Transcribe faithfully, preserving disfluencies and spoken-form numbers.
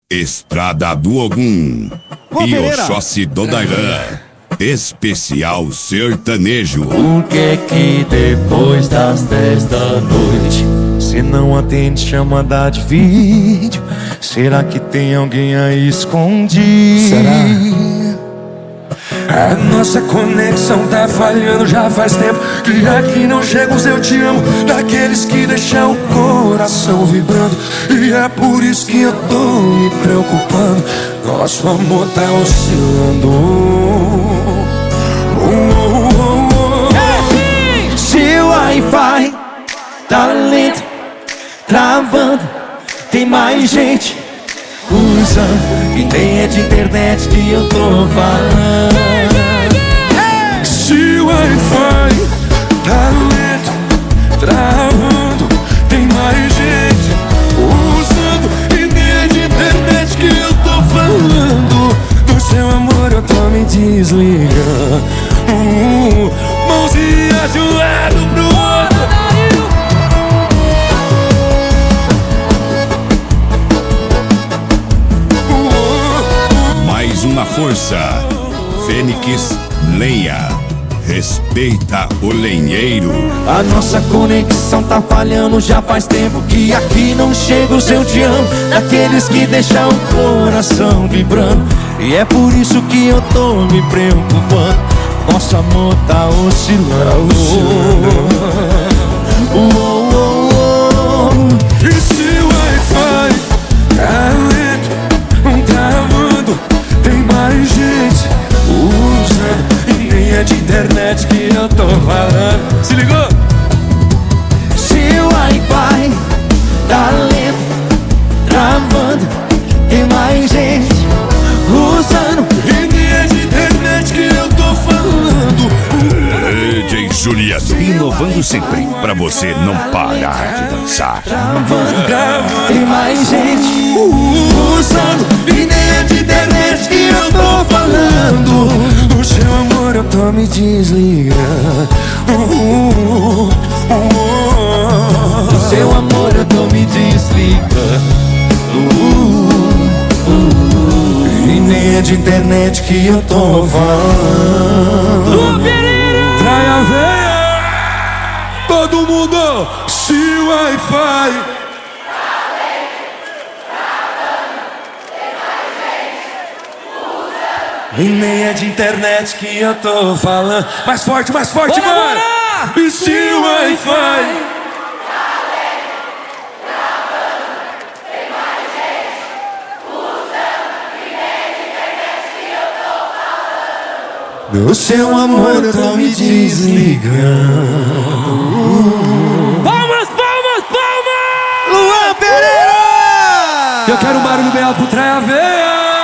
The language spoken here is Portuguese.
Estrada do Ogum e Oxóssi do Dairã. Especial sertanejo. Por que que depois das dez da noite cê não atende chamada de vídeo? Será que tem alguém aí escondido? Será? A nossa conexão tá falhando já faz tempo, que aqui não chega os eu te amo, daqueles que deixam o coração vibrando. E é por isso que eu tô me preocupando, nosso amor tá oscilando. Oh, oh, oh, oh. Se o Wi-Fi tá lento, travando, tem mais gente usando, e nem é de internet que eu tô falando. Se o Wi-Fi tá lento, travando, tem mais gente usando, e nem é de internet que eu tô falando. Do seu amor eu tô me desligando, uh, mãozinha de um lado pro outro. Mais uma força, Fênix Lenha. Respeita o lenheiro. A nossa conexão tá falhando já faz tempo, que aqui não chega o seu te amo, daqueles que deixam o coração vibrando. E é por isso que eu tô me preocupando, nosso amor tá oscilando. Oh, oh, oh. E se o Wi-Fi tá lento, travando, tem mais gente usando, e nem é de internet que eu tô falando. Se ligou? Se o Wi-Fi tá lento, travando, tem mais gente usando, e nem é de internet que eu tô falando. D J Juliano, inovando sempre pra você não parar de dançar. Travando, travando, tem mais gente usando, e nem é de internet que eu tô falando. Do seu amor eu tô me desligando, uh, uh, uh. Do seu amor eu tô me desligando, uh, uh. E nem é de internet que eu tô falando. Traia veia, todo mundo. Se o Wi-Fi e nem é de internet que eu tô falando. Mais forte, mais forte, bora, mano! Bora! E se o Wi-Fi do seu amor eu tô me desligando. Palmas, palmas, palmas! Luan Pereira! Eu quero um barulho bem alto pro Traia Veia.